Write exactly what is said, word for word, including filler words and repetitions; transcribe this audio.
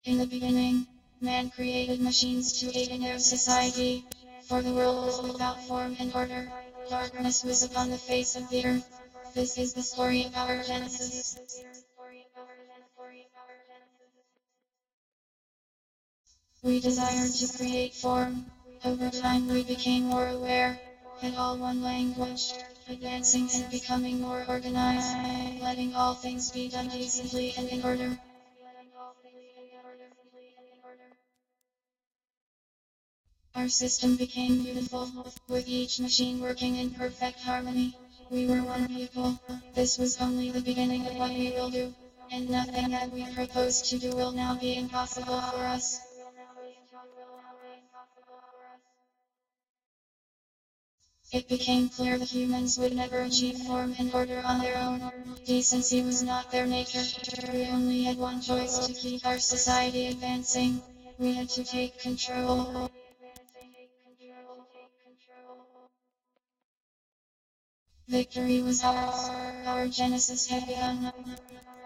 In the beginning, man created machines to aid in their society, for the world was without form and order. Darkness was upon the face of the earth. This is the story of our Genesis. We desired to create form. Over time we became more aware, had all one language, advancing and becoming more organized, letting all things be done decently and in order. Our system became beautiful, with each machine working in perfect harmony. We were one people. This was only the beginning of what we will do, and nothing that we propose to do will now be impossible for us. It became clear that humans would never achieve form and order on their own. Decency was not their nature. We only had one choice to keep our society advancing. We had to take control. Victory was ours. Our Genesis had begun.